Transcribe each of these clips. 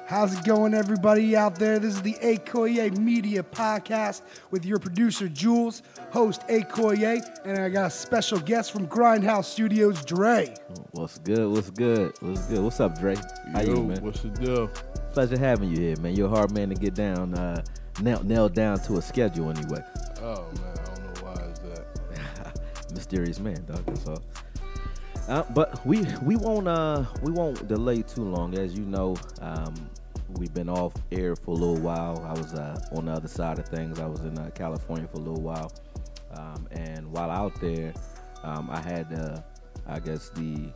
How's it going, everybody out there? This is the Akoye Media Podcast with your producer, Jules, host Akoye, and I got a special guest from Grindhouse Studios, Dre. What's good? What's up, Dre? How you, man? What's the deal? Pleasure having you here, man. You're a hard man to get down, nailed down to a schedule anyway. Oh, man, I don't know why is that. Mysterious man, dog, that's all. But we won't delay too long. As you know, we've been off air for a little while. I was on the other side of things. I was in California for a little while, and while out there, I had I guess the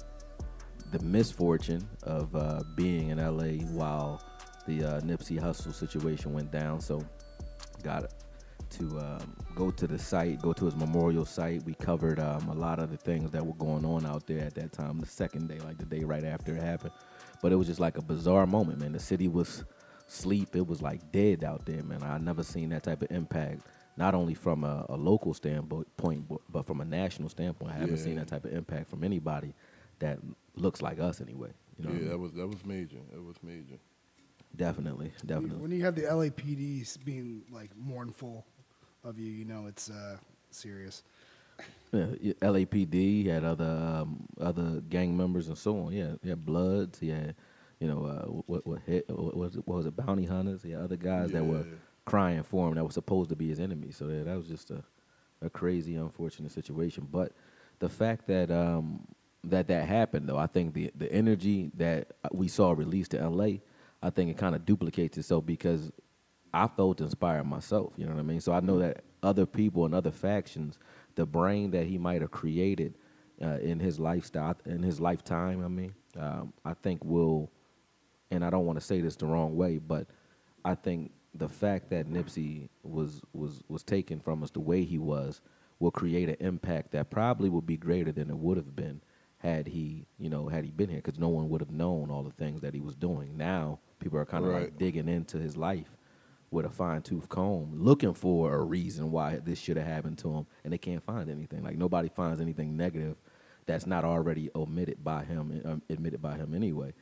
misfortune of being in LA while the Nipsey Hussle situation went down. So got to go to the site, go to his memorial site. We covered a lot of the things that were going on out there at that time, the second day, like the day right after it happened. But it was just like a bizarre moment, man. The city was asleep. It was like dead out there, man. I never seen that type of impact, not only from a local standpoint, but from a national standpoint. I haven't seen that type of impact from anybody that looks like us anyway. You know that was major. It was major. Definitely. When you have the LAPDs being like mournful of you, you know it's serious. Yeah, LAPD had other gang members and so on. Yeah, he had Bloods. He had, what was it? Bounty hunters. He had other guys that were crying for him that were supposed to be his enemies. So that was just a crazy, unfortunate situation. But the fact that that happened, though, I think the energy that we saw released to LA, I think it kind of duplicates itself because I felt inspired myself. You know what I mean? So I know that other people and other factions, the brain that he might have created in his lifestyle, in his lifetime, I think will, and I don't want to say this the wrong way, but I think the fact that Nipsey was taken from us the way he was will create an impact that probably would be greater than it would have been had he been here, because no one would have known all the things that he was doing. Now people are kind of like digging into his life with a fine-tooth comb, looking for a reason why this should have happened to him, and they can't find anything. Like, nobody finds anything negative that's not already admitted by him anyway,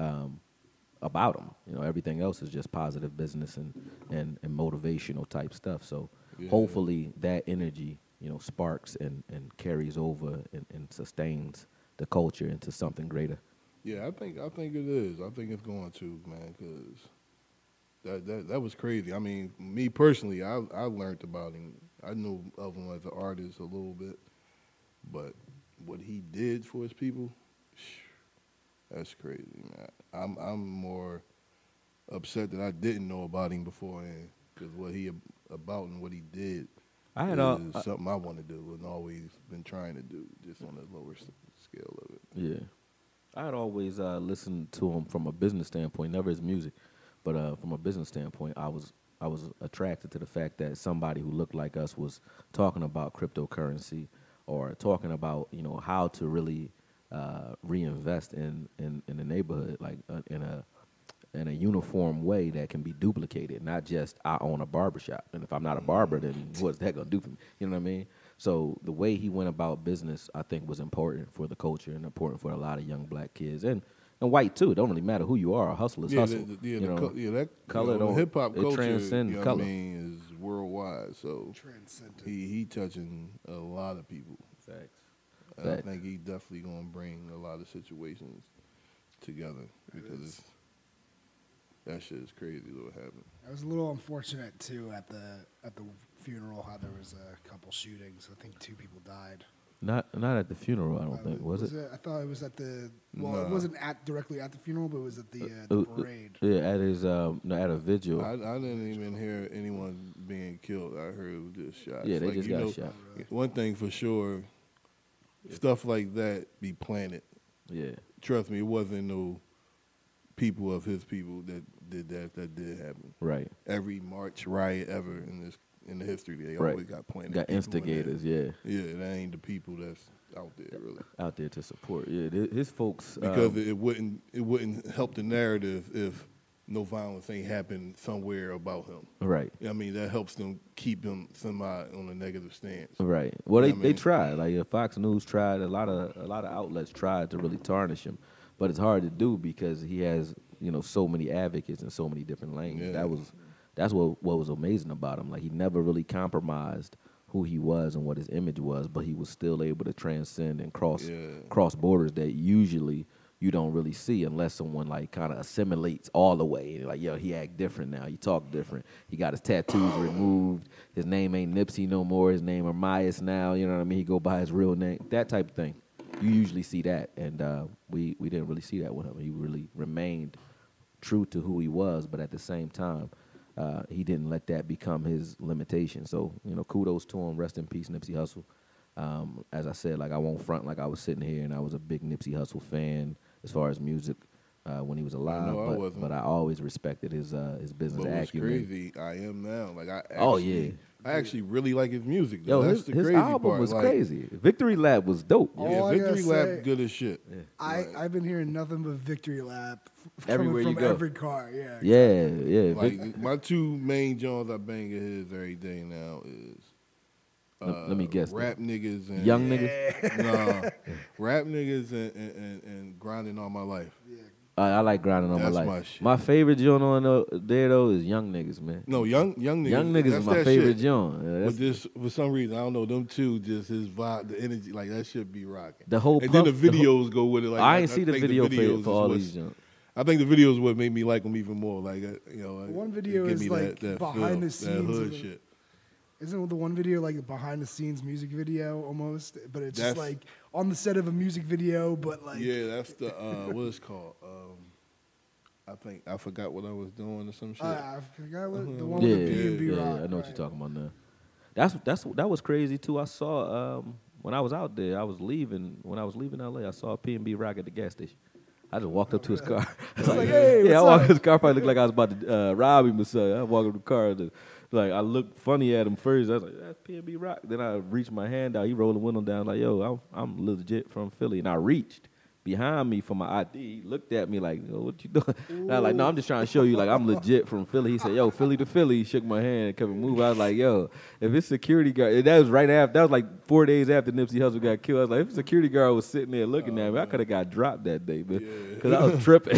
about him. Everything else is just positive business and motivational type stuff. So hopefully that energy, sparks and carries over and sustains the culture into something greater. Yeah, I think it is. I think it's going to, man, because that was crazy. I mean, me personally, I learned about him. I knew of him as an artist a little bit, but what he did for his people, that's crazy, man. I'm more upset that I didn't know about him beforehand, because what he about and what he did is something I want to do and always been trying to do, just on a lower scale of it. Yeah. I had always listened to him from a business standpoint, never his music, but from a business standpoint, I was attracted to the fact that somebody who looked like us was talking about cryptocurrency or talking about how to really reinvest in the neighborhood, like in a uniform way that can be duplicated, not just I own a barbershop, and if I'm not a barber, then what's that gonna do for me? You know what I mean? So the way he went about business, I think, was important for the culture and important for a lot of young black kids and white too. It don't really matter who you are. A hustle is hustle. That color hip hop culture, transcends color. Is worldwide. So he touching a lot of people. Facts. I think he definitely gonna bring a lot of situations together, because that shit is crazy what happened. I was a little unfortunate too at the funeral how there was a couple shootings. I think 2 people died. Not at the funeral, I don't think. Was it? I thought it was at the. Well, it wasn't directly at the funeral, but it was at the parade. Yeah, at his at a vigil. I didn't even hear anyone being killed. I heard it was just shots. Yeah, they just got shot. One thing for sure, stuff like that be planted. Yeah. Trust me, it wasn't no people of his people that did that. That did happen. Right. Every march riot ever in the history, they always got planted. Got instigators, yeah. Yeah, that ain't the people that's out there really. Out there to support, yeah. His folks. Because it wouldn't help the narrative if no violence ain't happened somewhere about him. Right. I mean, that helps them keep him somebody on a negative stance. Right. Well, they tried. Like Fox News tried. A lot of outlets tried to really tarnish him, but it's hard to do because he has so many advocates in so many different lanes. Yeah. That's what was amazing about him. Like, he never really compromised who he was and what his image was, but he was still able to transcend and cross borders that usually you don't really see unless someone like kind of assimilates all the way. And like, yo, he act different now. He talk different. He got his tattoos removed. His name ain't Nipsey no more. His name Armias now. You know what I mean? He go by his real name. That type of thing. You usually see that, and we didn't really see that with him. He really remained true to who he was, but at the same time, he didn't let that become his limitation. So, kudos to him. Rest in peace, Nipsey Hussle. As I said, like, I won't front like I was sitting here and I was a big Nipsey Hussle fan as far as music when he was alive. I wasn't. But I always respected his business But what's acumen. crazy, I am now. Like, I actually really like his music. Though. Yo, That's his the crazy album part. was like, crazy. Victory Lap was dope. Oh, Yeah, I Victory gotta Lap say, good as shit. I've been hearing nothing but Victory Lap Everywhere coming you from go. every car. Yeah. Yeah. Like, my two main genres I bang at his every day now is Let me guess. rap niggas and Young niggas. Nah, rap niggas and grinding all my life. I like grinding on That's my life. my shit. My favorite joint on there though is Young Niggas, man. No, young niggas. Young Niggas that's is my that favorite shit. joint. Yeah, But that's this, for some reason, I don't know, them two, just his vibe, the energy, like that shit be rocking. the whole. And then the Puff- videos go with it. Like I ain't see the think video videos for is all what's- these joints. I think the videos what made me like them even more. Like like, One video give is me like that behind the feel, scenes that of hood the- shit. Isn't the one video like a behind the scenes music video almost? But it's just That's- like on the set of a music video, but like Yeah, that's the what it's called. I forgot what I was doing or some shit. I forgot what the one Yeah, with the B&B yeah, Rock. I know what right. you're talking about now. That was crazy too. I saw when I was out there, I was leaving LA, I saw a P&B Rock at the gas station. I just walked up to his car. It's like, hey, Yeah, I what's walked up up? to his car. Probably looked like I was about to rob him or something. I walked up to the car. Like, I looked funny at him first. I was like, that's P&B Rock. Then I reached my hand out. He rolled the window down like, yo, I'm legit from Philly. And I reached behind me for my ID. He looked at me like, yo, what you doing? And I was like, no, I'm just trying to show you, like, I'm legit from Philly. He said, yo, Philly to Philly. He shook my hand and kept it moving. I was like, yo, if it's security guard, and that was right after, that was like 4 days after Nipsey Hussle got killed. I was like, if a security guard was sitting there looking at me, I could have got dropped that day, man, because I was tripping.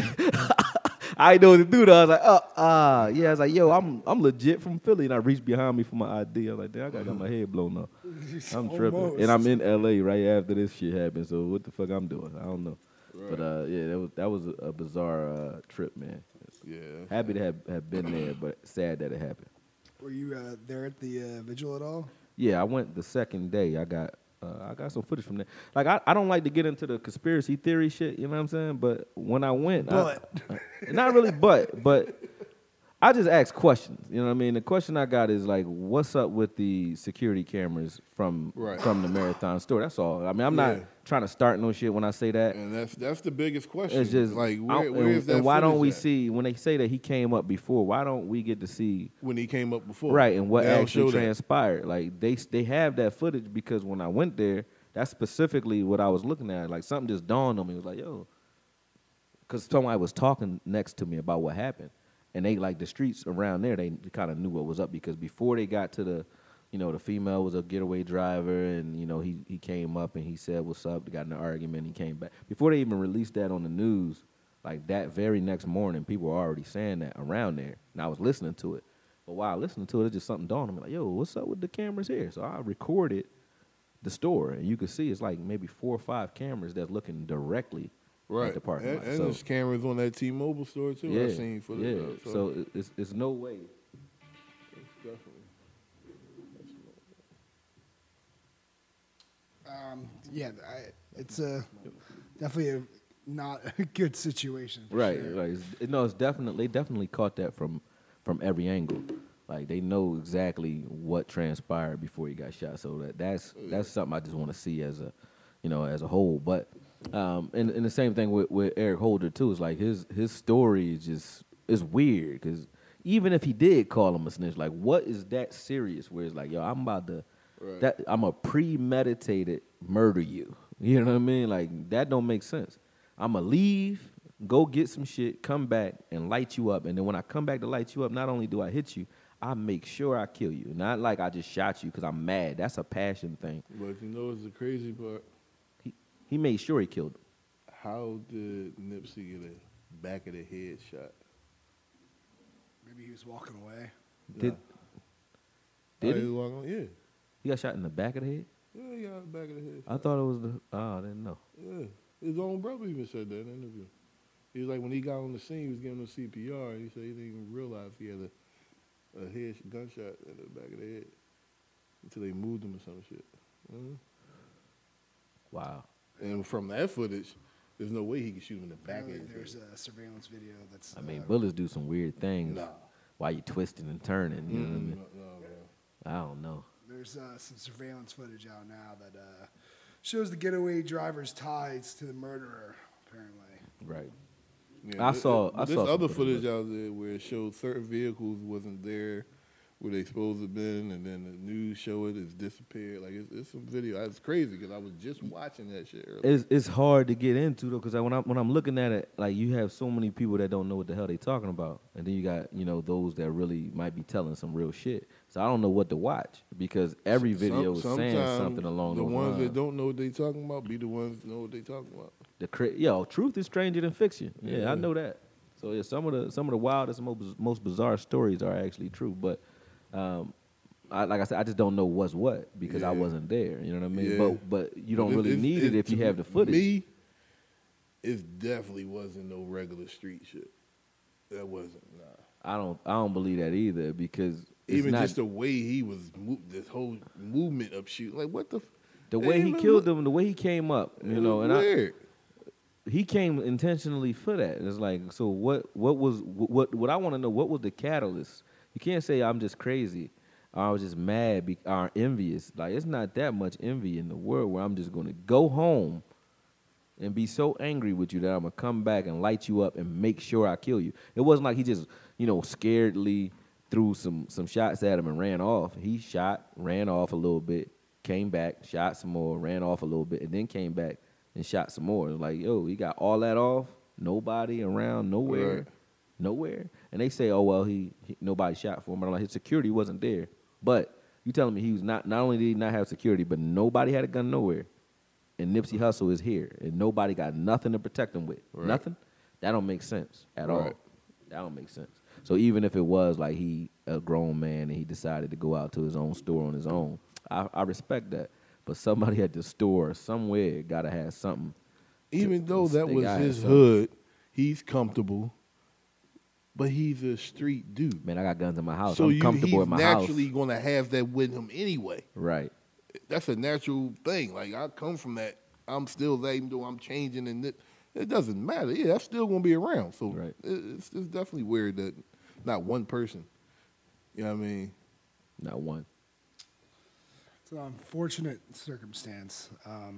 I didn't know what to do though. I was like, yeah. I was like, yo, I'm legit from Philly, and I reached behind me for my ID. I was like, damn, I got my head blown off. I'm tripping, Almost. and I'm in LA right after this shit happened. So what the fuck I'm doing? I don't know. Right. But yeah, that was a bizarre trip, man. Yeah. Happy to have been there, but sad that it happened. Were you there at the vigil at all? Yeah, I went the second day. I got some footage from that. Like, I don't like to get into the conspiracy theory shit, you know what I'm saying? But when I went, not really, but I just asked questions. You know what I mean? The question I got is like, what's up with the security cameras from the Marathon store? That's all. I mean, I'm not trying to start no shit when I say that. And that's the biggest question. It's just like where is that? And why don't we footage at? see when they say that he came up before? Why don't we get to see when he came up before? right and what They don't actually show that. transpired? Like they have that footage because when I went there, that's specifically what I was looking at. Like something just dawned on me. It was like, yo, because somebody was talking next to me about what happened, and they like the streets around there. They kind of knew what was up because before they got to the the female was a getaway driver, and he came up and he said what's up. They got in an argument. He came back before they even released that on the news. Like that very next morning, people were already saying that around there, and I was listening to it. But while listening to it, just something dawned on me like, yo, what's up with the cameras here? So I recorded the store, and you could see it's like maybe 4 or 5 cameras that's looking directly Right. at the parking lot. And So there's cameras on that T-Mobile store too. yeah, I've seen footage of. So it's no way. It's definitely. It's definitely not a good situation. for Right, sure. right. It's definitely they definitely caught that from every angle. Like they know exactly what transpired before he got shot. So that's something I just want to see as a as a whole. But and the same thing with Eric Holder too. Is like his story is weird because even if he did call him a snitch, like what is that serious? Where it's like, yo, I'm about to I'm a premeditated murder you. You know what I mean? Like that don't make sense. I'ma leave, go get some shit, come back and light you up. And then when I come back to light you up, not only do I hit you, I make sure I kill you. Not like I just shot you because I'm mad. That's a passion thing. But it's the crazy part. He made sure he killed him. How did Nipsey get in? back of the head shot. Maybe he was walking away. Did Nah. did Oh, he? was walking, yeah. He got shot in the back of the head? Yeah, he got the back of the head. I thought it was the. Oh, I didn't know. Yeah. His own brother even said that in an interview. He was like, when he got on the scene, he was giving him CPR. He said he didn't even realize he had a head gunshot in the back of the head until they moved him or some shit. Wow. And from that footage, there's no way he could shoot him in the back Apparently of his there's head. a surveillance video that's. I mean, bullets do some weird things Nah. while you twisting and turning. You know what I mean? No, bro. I don't know. There's some surveillance footage out now that shows the getaway driver's ties to the murderer. Apparently. Right. Yeah, I saw There's some other footage, footage out there where it showed certain vehicles wasn't there where they supposed to have been, and then the news show it's disappeared. Like it's some video. It's crazy because I was just watching that shit earlier. It's hard to get into though, because when I'm looking at it, like you have so many people that don't know what the hell they talking about, and then you got those that really might be telling some real shit. So I don't know what to watch because every video is saying Sometimes something along the those ones lines. that don't know what they talking about be the ones that know what they talking about. Truth is stranger than fiction. Yeah, Yeah. I know that. So yeah, some of the wildest, most bizarre stories are actually true, but. Like I said, I just don't know what's what because I Yeah. wasn't there. You know what I mean? Yeah. But you don't really need it if you have the footage. Me, it definitely wasn't no regular street shit. That wasn't. Nah. I don't believe that either because it's Even not, just the way he was, this whole movement of shooting, like what the. the way he killed them, the way he came up. You know, and weird. he came intentionally for that. It's like, so what I want to know, what was the catalyst? You can't say I'm just crazy or I was just mad or envious. Like, it's not that much envy in the world where I'm just going to go home and be so angry with you that I'm going to come back and light you up and make sure I kill you. It wasn't like he just, scaredly threw some shots at him and ran off. He shot, ran off a little bit, came back, shot some more, ran off a little bit, and then came back and shot some more. Like, yo, he got all that off, nobody around, nowhere. Right. Nowhere. And they say, oh, well, he nobody shot for him. But I'm like, his security wasn't there. But you telling me he was not only did he not have security, but nobody had a gun nowhere. And Nipsey Hussle is here. And nobody got nothing to protect him with. Right. Nothing? That don't make sense at all. Right. That don't make sense. So even if it was like he a grown man and he decided to go out to his own store on his own, I respect that. But somebody at the store somewhere got to have something. Even though that they was got his something. hood, he's comfortable, but he's a street dude. Man, I got guns in my house. So I'm comfortable he's in my house. naturally going to have that with him anyway. Right. That's a natural thing. Like, I come from that. I'm still there, even though I'm changing, and it doesn't matter. Yeah, that's still going to be around. So Right. it's definitely weird that not one person, you know what I mean? Not one. It's an unfortunate circumstance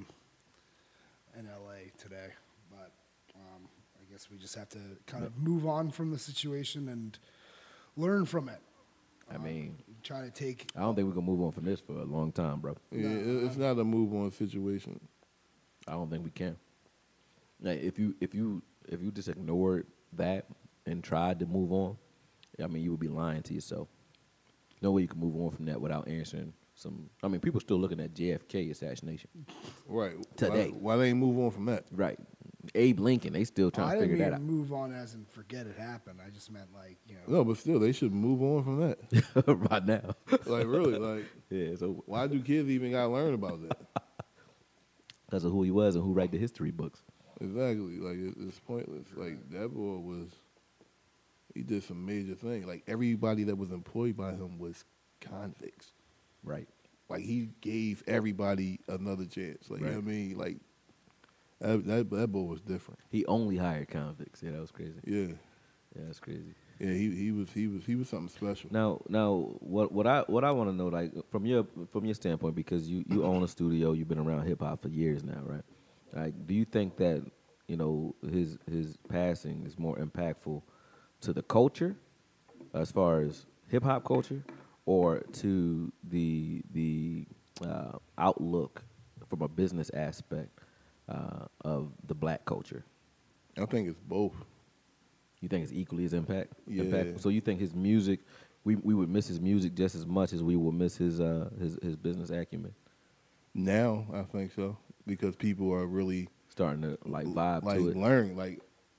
in LA today, but I guess we just have to kind of move on from the situation and learn from it. I mean, Try to take. I don't think we're gonna move on from this for a long time, bro. Yeah, it's not a move on situation. I don't think we can. Like, if you just ignored that and tried to move on, I mean, you would be lying to yourself. No way you can move on from that without answering some. I mean, people still looking at JFK assassination. Right. Today. Why they ain't move on from that? Right. Abe Lincoln, they still I trying to didn't figure mean that to out. move on as in forget it happened. I just meant No, but still, they should move on from that. right now. Like, really, like, Yeah, so why do kids even got to learn about that? because of who he was and who write the history books. Exactly. Like, it's pointless. Like, that boy he did some major things. Like, everybody that was employed by him was convicts. Right. Like, he gave everybody another chance. Like, you know Right. what I mean? Like, that boy was different. He only hired convicts. Yeah, that was crazy. Yeah. Yeah, that's crazy. Yeah, he was something special. Now, what I want to know, like from your standpoint, because you own a studio, you've been around hip hop for years now, right? Like, do you think that his passing is more impactful to the culture, as far as hip hop culture, or to the outlook from a business aspect of the black culture? I think it's both. You think it's equally as Yeah. impactful? So you think his music, we would miss his music just as much as we would miss his business acumen? Now, I think so. Because people are really Starting to like vibe like to it. learn. Like,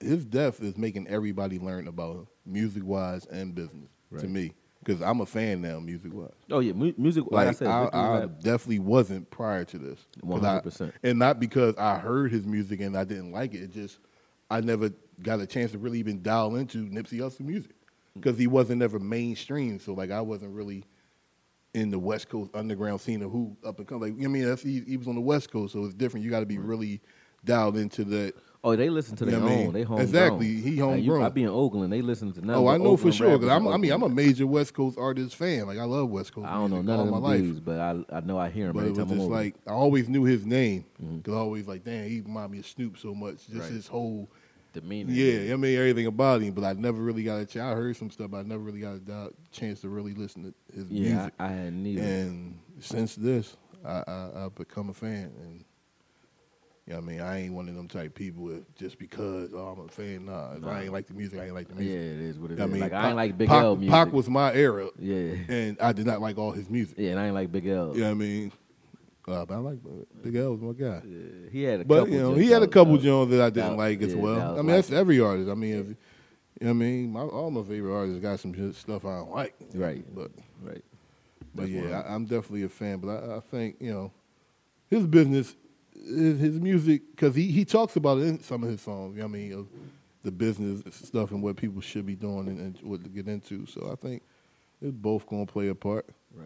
his death is making everybody learn about him, music wise and business. To Right. me, because I'm a fan now, music wise. Oh yeah, music. Like I Like said, Victory I Lap, definitely wasn't prior to this. 'Cause I- 100%. and not because I heard his music and I didn't like it. It just I never got a chance to really even dial into Nipsey Hussle music because he wasn't ever mainstream. So like I wasn't really in the West Coast underground scene of who up and come. Like I mean, he was on the West Coast, so it's different. You got to be really dialed into that. Oh, they listen to You their know what I own. mean? They homegrown. Exactly. He homegrown. I be in Oakland. They listen to nothing. Oh, but I know for Oakland sure. rappers Because in I'm a Oakland. major West Coast artist fan. Like I love West Coast. I don't know music none all of my them life. dudes, but I know I hear them But every it was time I'm just over. like I always knew his name because I always like, damn, he remind me of Snoop so much. Just Right. his whole, Demeanor. yeah, I mean everything about him. But I never really got a chance. I heard some stuff, but I never really got a chance to really listen to his Yeah, music. I hadn't either. And since this, I've become a fan. And you know what I mean, I ain't one of them type people that just because I'm a fan. Nah, if I ain't like the music, I ain't like the Yeah, music. it is what it is. I mean, Like I ain't like Big Pac, L music. Pac was my era, yeah, and I did not like all his music. yeah, and I ain't like Big L. You know what I mean? But I like Big L was my guy. Yeah, he had a But couple. you know, joints he had a that was- couple that was- Jones that I didn't that- like as yeah, well. that I was mean, that's like- every artist. I mean, if, you know what I mean, all my favorite artists got some shit- stuff I don't like. Right. But Right. but That's yeah, I'm definitely a fan. But I think you know, his business, his music, because he talks about it in some of his songs. You know what I mean, of the business stuff and what people should be doing and what to get into. So I think it's both gonna play a part. Right.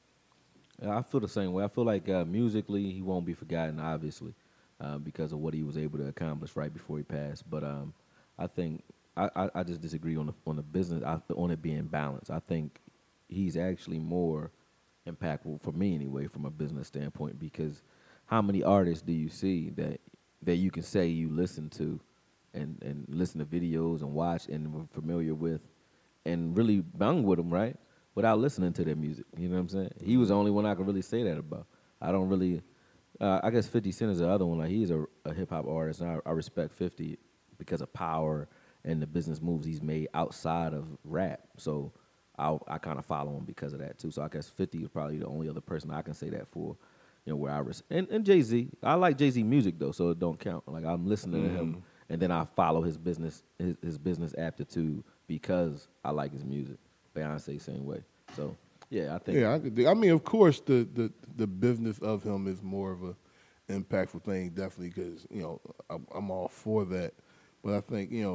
I feel the same way. I feel like musically he won't be forgotten, obviously, because of what he was able to accomplish right before he passed. But I think I just disagree on the business on it being balanced. I think he's actually more impactful for me anyway from a business standpoint because how many artists do you see that you can say you listen to and listen to videos and watch and were familiar with and really bang with them, right? Without listening to their music. You know what I'm saying? He was the only one I could really say that about. I don't really, I guess 50 Cent is the other one. Like he's a hip hop artist, and I respect 50 because of power and the business moves he's made outside of rap. So I kind of follow him because of that too. So I guess 50 is probably the only other person I can say that for. You know, where and Jay-Z. I like Jay-Z music though, so it don't count. Like I'm listening to him, and then I follow his business business aptitude because I like his music. Beyonce same way. So yeah, I think Yeah, I mean, of course, the business of him is more of a impactful thing, definitely, because you know I'm all for that. But I think you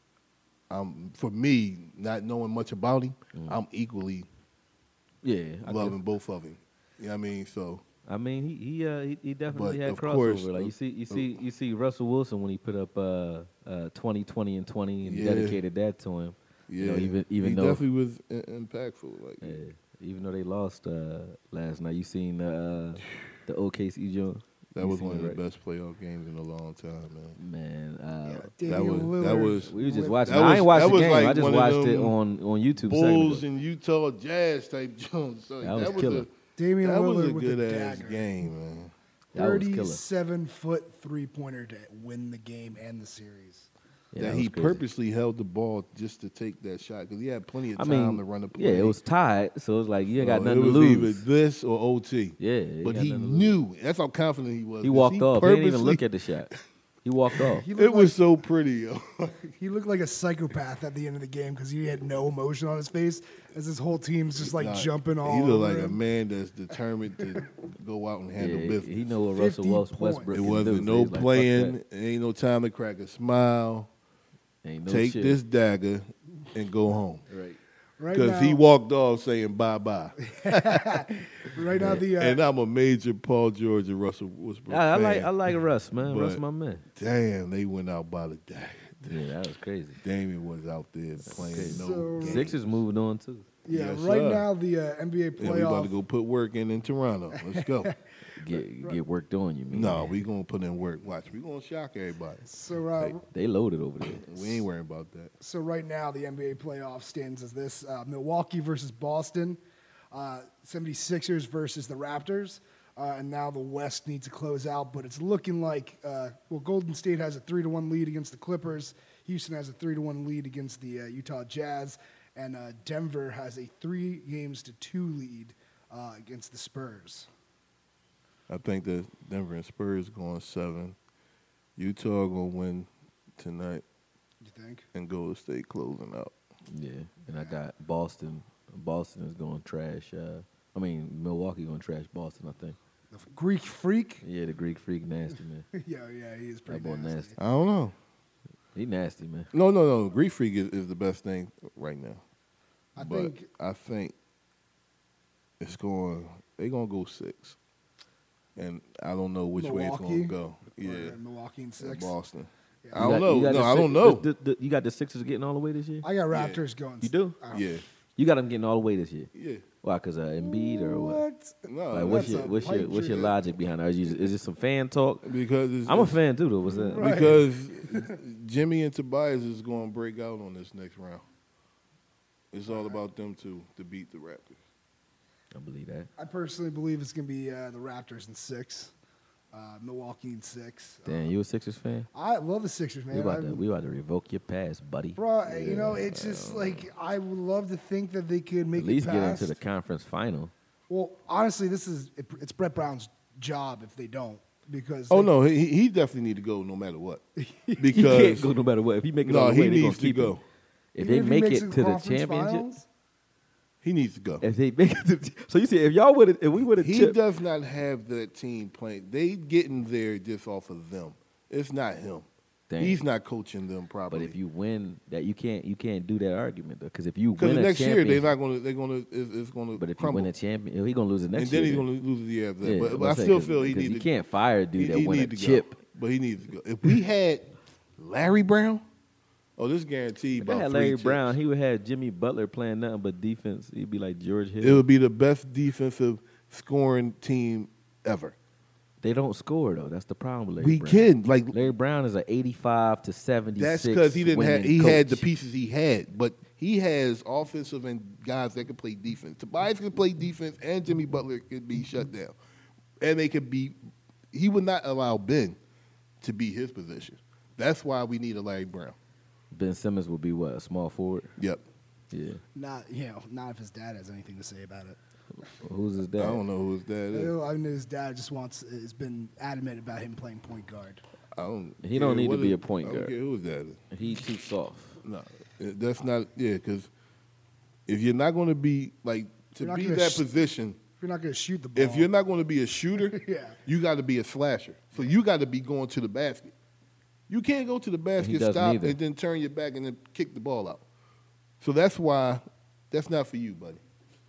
know, for me, not knowing much about him, I'm equally yeah, loving both of him. You know what I mean? So I mean, he definitely But had of crossover. course, Like you see Russell Wilson when he put up 20, 20, and 20 and Yeah. dedicated that to him. yeah, You know, even he though definitely was impactful. Like yeah, even though they lost last night, you seen the OKC joint. that You was seen one of it, the right? best playoff games in a long time, man. Man, that was- we were just with watching. That I was- ain't watched that the was game. like I just one of watched it them on YouTube. Bulls second and Utah Jazz type Jones. So That was killer. Damian That was Lillard a with good the ass dagger. game, man. That was killer. 37-foot three-pointer to win the game and the series. Yeah, that that he was crazy. purposely held the ball just to take that shot because he had plenty of I time mean, to run the play. yeah, it was tied, so it's like you ain't got So nothing it to was lose. either this or OT. Yeah, you but got he nothing to lose. knew. That's how confident he was. He 'cause walked off. He didn't even purposely- look at the shot. He walked off. He It looked, was so pretty. Yo. he looked like a psychopath at the end of the game because he had no emotion on his face as his whole team's just like Nah, jumping all He over looked like a him. man that's determined to go out and handle Yeah, business. he know what 50 Russell Westbrook points. It can wasn't do, so no he's like, fuck playing. Ain't no time to crack a smile. that. Ain't no Take chill. this dagger and go home. Right. Right Because now, he walked off saying bye bye. right now the And I'm a major Paul George and Russell Westbrook I fan. like Russ, man. Russ, But- my man. Damn, they went out by the dagger. Yeah, that was crazy. Damian was out there playing crazy. no So- game. Sixers moving on too. yeah, Yes, right sir. now the NBA Yeah, we about to playoff. go put work in Toronto. Let's go. Get worked on. You mean? No, we gonna put in work. Watch, we gonna shock everybody. So They loaded over there. We ain't worrying about that. So right now, the NBA playoff stands as this: Milwaukee versus Boston, 76ers versus the Raptors, and now the West needs to close out. But it's looking like Golden State has a 3-1 lead against the Clippers. Houston has a 3-1 lead against the Utah Jazz, and Denver has a 3-2 lead against the Spurs. I think that Denver and Spurs going 7. Utah gonna win tonight. You think? and Golden State closing out. Yeah, and I got Boston. Boston is going to trash. Milwaukee going to trash Boston. I think. The Greek Freak? Yeah, the Greek Freak, nasty man. Yeah, he is pretty That boy nasty. nasty. I don't know. He nasty man. No. Greek Freak is the best thing right now. I But think I think they're going to go 6. And I don't know which way it's going to Milwaukee? go. Yeah. Milwaukee and And 6. Boston. Yeah. I don't know. No, I don't know. You got the Sixers getting all the way this year? I got Raptors going. You do? Yeah. You got them getting all the way this year? Yeah. Why? Because Embiid or what? No, Like, what's that's your logic behind it? Is it some fan talk? because I'm a fan too, though. What's that? Right. Because Jimmy and Tobias is going to break out on this next round. It's all about them two to beat the Raptors. I believe that. I personally believe it's going to be the Raptors in 6, Milwaukee in 6. Damn, you a Sixers fan? I love the Sixers, man. We about to revoke your pass, buddy. Bro, it's just like I would love to think that they could make At least it get past. into the conference final. Well, honestly, it's Brett Brown's job if they don't because Oh, no, he definitely need to go no matter what. He can't Because go no matter what. If he make it all no, the way, he they gonna needs to keep go. him. If they make it to the conference championship, finals, He needs to go. if they make it to, so you see, if we would have He chipped, does not have that team playing. They getting there just off of them. It's not him. Damn. He's not coaching them but properly. if you win, that you can't do that argument though, because if you because win a next year championship, they're not going to. They're going to. It's going to. but if crumble. you win a champion, he's gonna lose the next and then year. he's going to lose the year after that. Yeah, but I'm I saying, still 'cause- feel he because needs. you can't fire a dude that he win a need to chip. Go. But he needs to go. If we had Larry Brown, this guaranteed If they about had 3 Larry chips. Brown, he would have Jimmy Butler playing nothing but defense. He'd be like George Hill. It would be the best defensive scoring team ever. They don't score though. That's the problem with Larry We Brown. can like Larry Brown is an 85 to 76. that's because he didn't have. winning He had the coach. pieces he had, but he has offensive and guys that can play defense. Tobias can play defense, and Jimmy Butler could be shut down, and they could be. He would not allow Ben to be his position. That's why we need a Larry Brown. Ben Simmons will be what, a small forward? Yep. Yeah. not if his dad has anything to say about it. Who's his dad? I don't know who his dad is. I mean, his dad has been adamant about him playing point guard. I don't. He don't need to what be is- a point I guard. don't care who his dad is. He's too soft. No, that's not. Yeah, because if you're not going to be like to You're not be gonna that sh- position, If you're not going to shoot the ball, if you're not going to be a shooter, Yeah. you got to be a slasher. So you got to be going to the basket. You can't go to the basket, doesn't stop, either. and then turn your back and then kick the ball out. So that's why that's not for you, buddy.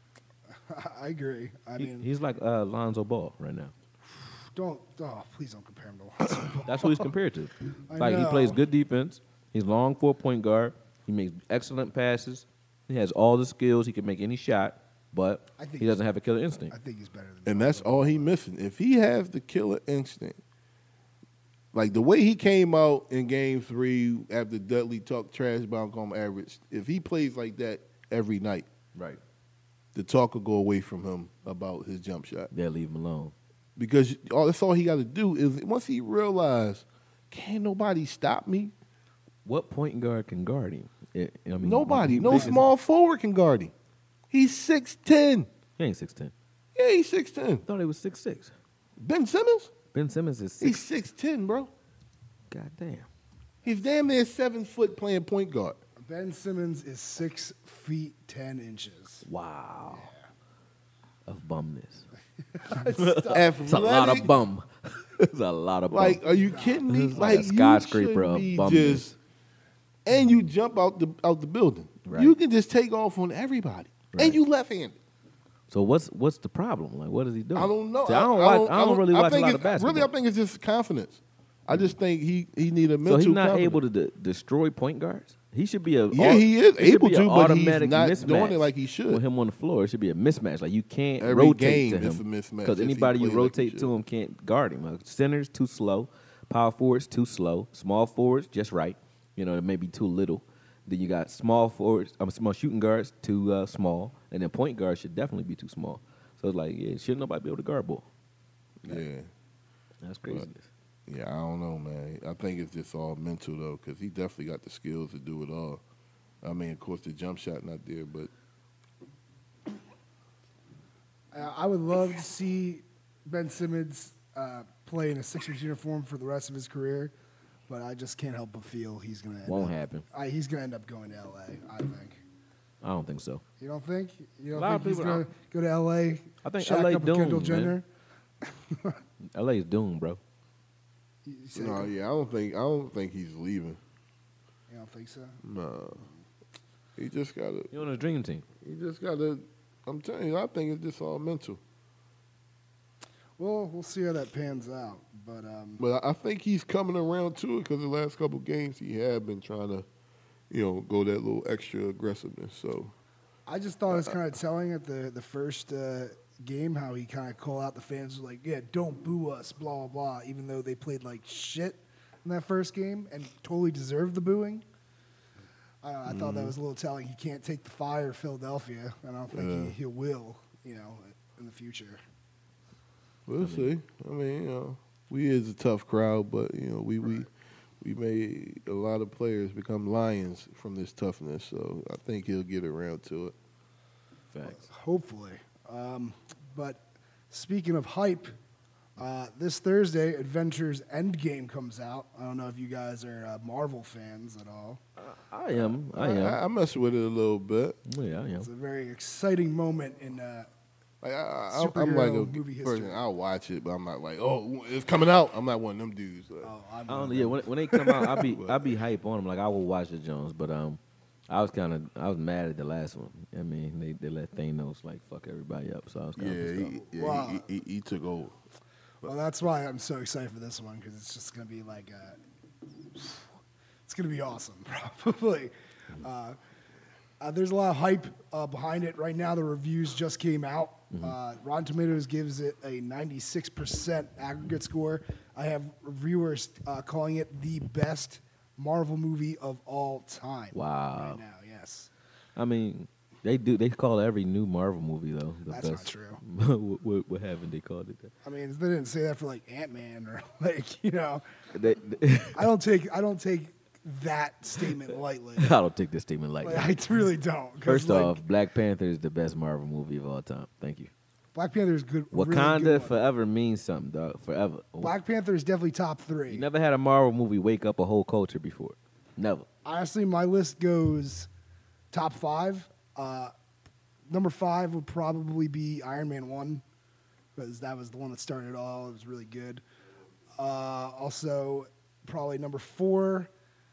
I agree. I mean, He's like Lonzo Ball right now. please don't compare him to Lonzo Ball. That's what he's compared to. I Like he know. plays good defense. He's long for a point guard. He makes excellent passes. He has all the skills. He can make any shot, but I think he doesn't have a killer instinct. I think he's better than. And that's all he missing. If he has the killer instinct, like the way he came out in Game 3 after Dudley talked trash about him on average, if he plays like that every night, Right. the talk will go away from him about his jump shot. They'll leave him alone. Because that's all he got to do is once he realize, can't nobody stop me. What point guard can guard him? I mean, Nobody. he No big as- small forward can guard him. He's 6'10". He ain't 6'10". Yeah, he's 6'10". Thought he was 6'6". Ben Simmons? Ben Simmons is He's 6. 6'10", bro. God damn. He's damn near 7 foot playing point guard. Ben Simmons is 6 feet 10 inches. Wow. Of bumness. Athletic, It's a lot of bum. It's a lot of bum. Like, are you kidding me? It's like a you skyscraper should of be bumness. just, and you jump out the building. Right. You can just take off on everybody, Right. and you left-handed. So what's the problem? Like, what is he doing? I don't know. See, I don't really watch a lot of basketball. Really, I think it's just confidence. I just think he need a so mental. he's not confidence. able to destroy point guards. He should be a Yeah, he is it should able be an to, but he's automatic not mismatch doing it like he should. With him on the floor, it should be a mismatch. Like you can't Every rotate game to is him a mismatch because if he anybody you plays like he rotate should. to him can't guard him. Centers too slow, power forwards too slow, small forwards just right. You know, maybe too little. Then you got small forwards, small shooting guards too small, and then point guards should definitely be too small. So it's like, yeah, shouldn't nobody be able to guard ball? Yeah, That's craziness. yeah. I don't know, man. I think it's just all mental though, because he definitely got the skills to do it all. I mean, of course, the jump shot not there, but I would love to see Ben Simmons play in a Sixers uniform for the rest of his career. but I just can't help but feel he's gonna Won't happen. he's gonna end up going to L.A. I think. I don't think so. You don't think? You don't A lot think of he's people gonna go to L.A.? I think shack LA up with Kendall doomed, Jenner? man. LA is doomed, bro. You say- No, yeah, I don't think he's leaving. You don't think so? No, he just gotta. You're on a dream team. He just gotta. I'm telling you, I think it's just all mental. Well, we'll see how that pans out. But But I think he's coming around to it because the last couple games he had been trying to, go that little extra aggressiveness. So I just thought it was kind of telling at the first game how he kind of called out the fans was like, yeah, don't boo us, blah, blah, blah, even though they played like shit in that first game and totally deserved the booing. I thought that was a little telling. He can't take the fire of Philadelphia, and I don't think he will, in the future. we'll see. I mean, we is a tough crowd, but we made a lot of players become lions from this toughness. So I think he'll get around to it. Facts. Hopefully. But speaking of hype, this Thursday, Adventures Endgame comes out. I don't know if you guys are Marvel fans at all. I am. I mess with it a little bit. Yeah, I am. It's a very exciting moment in I'm Superhero like a movie person. history. I'll watch it, but I'm not like, oh, it's coming out. I'm not one of them dudes. Like, I'm I don't. one Yeah, of when they come out, I be hype on them. Like I will watch the Jones, but I was mad at the last one. I mean, they let Thanos like fuck everybody up, so I was kind of pissed off. Wow. he took over. Well, that's why I'm so excited for this one because it's just going to be like, it's going to be awesome, probably. There's a lot of hype behind it. Right now, the reviews just came out. Rotten Tomatoes gives it a 96% aggregate score. I have reviewers calling it the best Marvel movie of all time. Wow. Right now, yes. I mean, they call every new Marvel movie though the That's not best. true. what haven't they called it? That? I mean, they didn't say that for like Ant-Man or like, They, I don't take that statement lightly. I don't take this statement lightly. Like, I really don't. 'Cause, First like, off, Black Panther is the best Marvel movie of all time. Thank you. Black Panther is good. really Wakanda good one. forever means something, dog. Forever. Black Panther is definitely top 3. You never had a Marvel movie wake up a whole culture before. Never. Honestly, my list goes top 5. Number 5 would probably be Iron Man 1 because that was the one that started it all. It was really good. Also, probably number 4.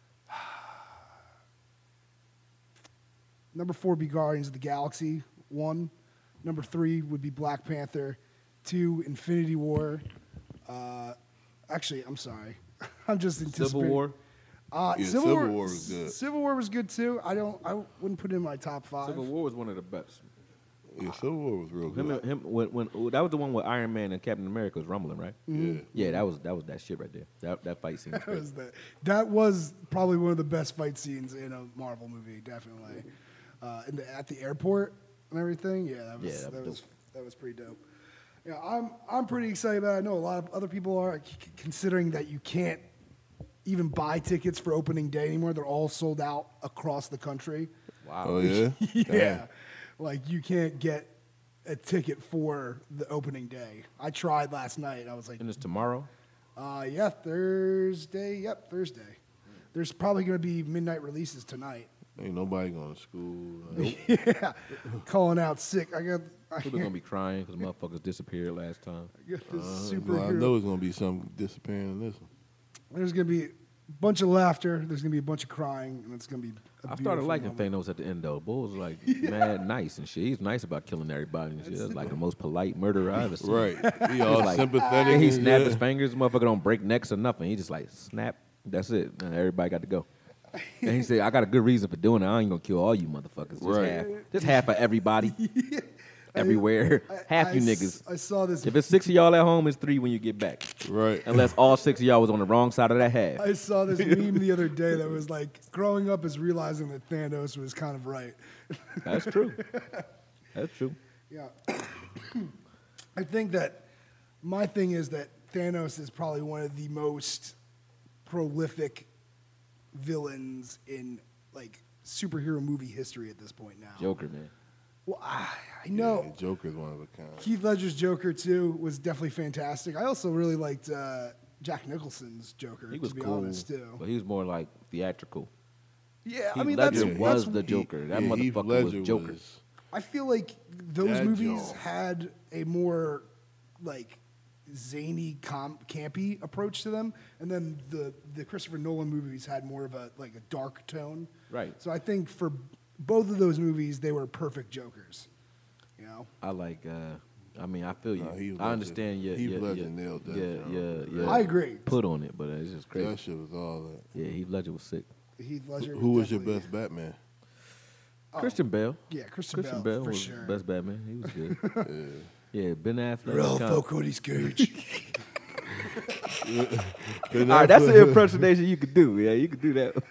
Number 4 would be Guardians of the Galaxy 1. Number 3 would be Black Panther. 2, Infinity War. Actually, I'm sorry. I'm just anticipating. Civil War. Yeah, Civil War was good. Civil War was good too. I wouldn't put it in my top 5. Civil War was one of the best. Yeah, Civil War was real good. When that was the one with Iron Man and Captain America was rumbling, right? Yeah. Yeah, that was that shit right there. That fight scene. Was great. That was probably one of the best fight scenes in a Marvel movie, definitely. At the airport and everything, that was pretty dope. Yeah, I'm pretty excited about it. I know a lot of other people are considering that you can't even buy tickets for opening day anymore. They're all sold out across the country. Wow. Oh yeah. Yeah. Damn. Like you can't get a ticket for the opening day. I tried last night. I was like, And it's tomorrow. yeah, Thursday. Yep, Thursday. There's probably going to be midnight releases tonight. Ain't nobody going to school. Yeah, calling out sick. People gonna be crying because motherfuckers disappeared last time. I got this I superhero. know it's going to be something disappearing in this one. There's going to be a bunch of laughter. There's going to be a bunch of crying, and it's going to be. I started liking Thanos at the end though. Bull was like mad nice and shit. He's nice about killing everybody and shit. That's like the most polite murderer I ever seen. Right. He all like- sympathetic. And he and snapped his shit. fingers. Motherfucker don't break necks or nothing. He just like snap. That's it. And everybody got to go. And he said, "I got a good reason for doing it. I ain't gonna kill all you motherfuckers. Just Right. half of everybody, everywhere. Half you niggas. I saw this. If it's 6 of y'all at home, it's 3 when you get back. Right. Unless all 6 of y'all was on the wrong side of that half. I saw this meme the other day that was like, growing up is realizing that Thanos was kind of right. That's true. That's true. Yeah. I think that my thing is that Thanos is probably one of the most prolific villains in like superhero movie history at this point now. Joker, man. Well, I know. Yeah, Joker's one of a kind. Keith Ledger's Joker too was definitely fantastic. I also really liked Jack Nicholson's Joker. He was to be cool, honest, too. but he was more like theatrical. Yeah, I Heath mean Ledger that's was that's. the Joker. That Heath motherfucker Ledger was Joker. I feel like those That movies Joe. had a more like zany, campy approach to them, and then the Christopher Nolan movies had more of a dark tone. Right. So I think for both of those movies, they were perfect Jokers. You know. I like. I mean, I feel you. Nah, Heath I Ledger- understand your. Heath your, Ledger your nailed that Yeah, job. yeah. I agree. Put on it, but it's just crazy. That shit was all that. Yeah, Heath Ledger was sick. Heath Ledger. Who was your definitely- best Batman? Christian Bale. Yeah, Christian Christian Bale, Bale for was sure. best Batman. He was good. Yeah, Ben Affleck. Ralph kinda- Cody's Cage. All right, that's an impersonation you could do. Yeah, you could do that.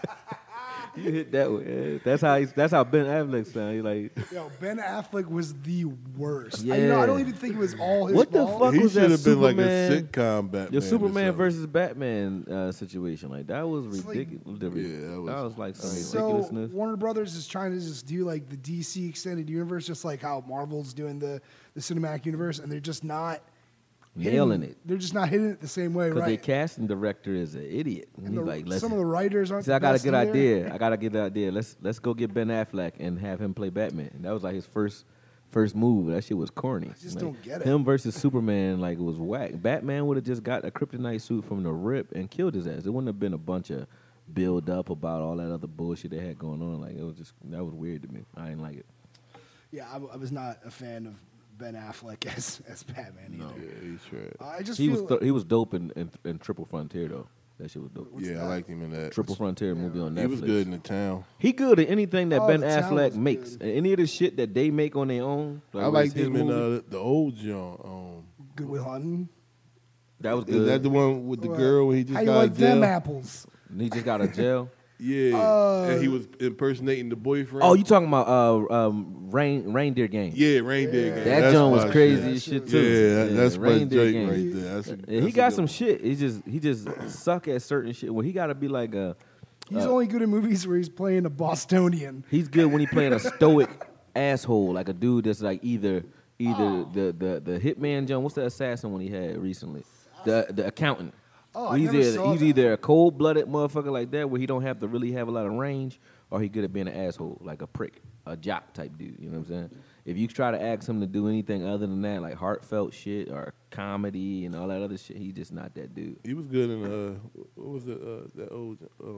You hit that one. Yeah. That's how Ben Affleck sound. He like, Yo, Ben Affleck was the worst. I Yeah. don't even think it was all his What the fault. fuck He was should that have been like a Superman- sitcom Batman. the or Superman something. versus Batman situation. Like that was It's like- ridiculous. Yeah, that was- like some So ridiculousness. Warner Brothers is trying to just do like the DC extended universe, just like how Marvel's doing the cinematic universe, and they're just not Nailing it. They're just not hitting it the same way, Because right? their casting director is an idiot. And And he's the- like, let's. some of the writers aren't. See, I the got a best good either. idea. I got a good idea. Let's go get Ben Affleck and have him play Batman. And that was like his first move. That shit was corny. I just don't get it. Him versus Superman, like it was whack. Batman would have just got a kryptonite suit from the rip and killed his ass. It wouldn't have been a bunch of build up about all that other bullshit they had going on. Like it was just that was weird to me. I didn't like it. Yeah, I was not a fan of Ben Affleck as Batman either. Yeah, he's trash. I just He feel was he was dope in Triple Frontier though. That shit was dope. Yeah, I liked him in that. Triple Frontier movie on Netflix. He was good in the town. He good at anything that Oh, Ben The Town Affleck was makes. good. Any of the shit that they make on their own. I where it's liked his him in movie, the old John. Good Will Hunting. that was Is good. that the one with the girl when he just How you got like jail? them apples? He just got out of jail. Yeah, and he was impersonating the boyfriend. Oh, you talking about Reindeer Game? Yeah, reindeer game. That That's joint was my crazy shit. as shit Yeah, too. that's my Reindeer Jake Game. right there. That's Yeah, he that's got a some good shit. He just suck at certain shit. Well, he got to be like a. He's only good in movies where he's playing a Bostonian. He's good when he playing a stoic asshole, like a dude that's like either the hitman John. What's the assassin one he had recently? The accountant. Oh, I he's never saw he's that. either a cold blooded motherfucker like that where he don't have to really have a lot of range, or he good at being an asshole, like a prick, a jock type dude. You know what I'm saying? If you try to ask him to do anything other than that, like heartfelt shit or comedy and all that other shit, he's just not that dude. He was good in what was it? That old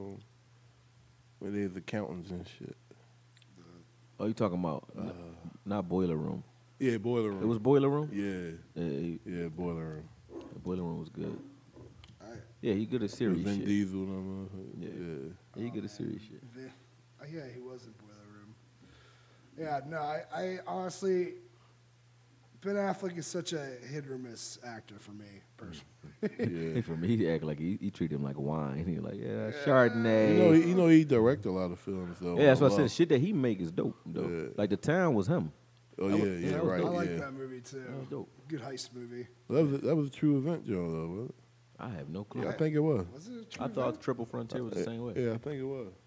when they was accountants and shit. Oh, you talking about not Boiler Room? Yeah, Boiler Room. It was Boiler Room. Yeah, yeah, Boiler Room. Boiler Room was good. Yeah, he good at serious Vin shit. Diesel and them. Yeah. He good at serious shit. Yeah, he was in Boiler Room. Yeah, no, I honestly, Ben Affleck is such a hit or miss actor for me personally. Yeah. For me, he act like he treat him like wine. He like, yeah, Chardonnay. You know, he direct a lot of films though. yeah, that's what I Wow. said. Shit that he make is dope. Though. Yeah. Like The Town was him. Oh That yeah, was- yeah, that was right. I like yeah. that movie too. That was dope. Good heist movie. That was a true event, Joe. Though, was it? I have no clue. Yeah, I think it was. Was it a true I thought event? Triple Frontier was the same way. Yeah, I think it was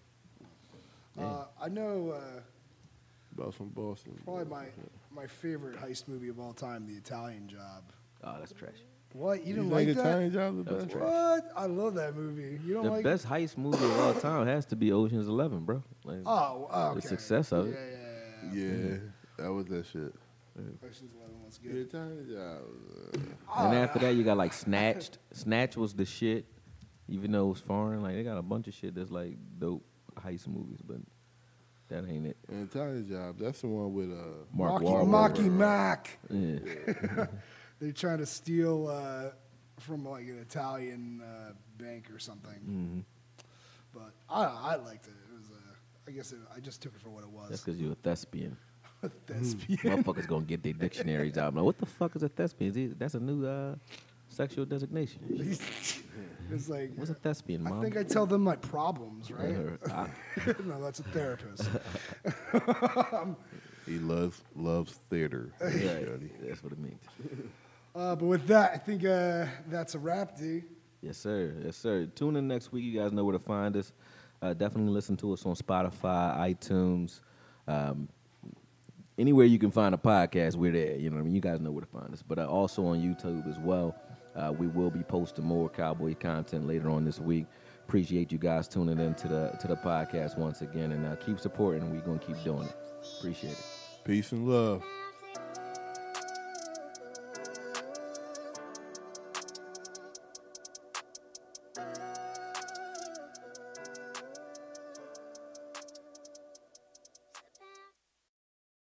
I know about some Boston. probably my favorite heist movie of all time, The Italian Job. Oh, that's trash. What? You You didn't think like that? Italian Job the That's best? trash. What? I love that movie. You don't The like best heist movie of all time has to be Ocean's 11, bro. Like, Oh, okay. the success of it. Yeah. Yeah, that was that shit. Ocean's 11 was The good. Italian Job. And after that, you got like Snatched. Snatch was the shit, even though it was foreign. Like they got a bunch of shit that's like dope heist movies, but that ain't it. And Italian Job. That's the one with Mark Marky Wahlberg. Mack. Yeah. They're trying to steal from like an Italian bank or something. Mhm. But I liked it. It was I guess I just took it for what it That's was. because you're a thespian. Thespian. Motherfuckers gonna get their dictionaries out. I'm like, what the fuck is a thespian? That's a new sexual designation. It's like What's a thespian, I mom? think I tell them my problems, right? I- No, that's a therapist. he loves theater. Right. Shorty. That's what it means. But with that, I think that's a wrap, D. Yes, sir. Yes, sir. Tune in next week. You guys know where to find us. Definitely listen to us on Spotify, iTunes, anywhere you can find a podcast. We're there. You know what I mean? You guys know where to find us. But also on YouTube as well. We will be posting more Cowboy content later on this week. Appreciate you guys tuning in to the podcast once again, and keep supporting. We're gonna keep doing it. Appreciate it. Peace and love.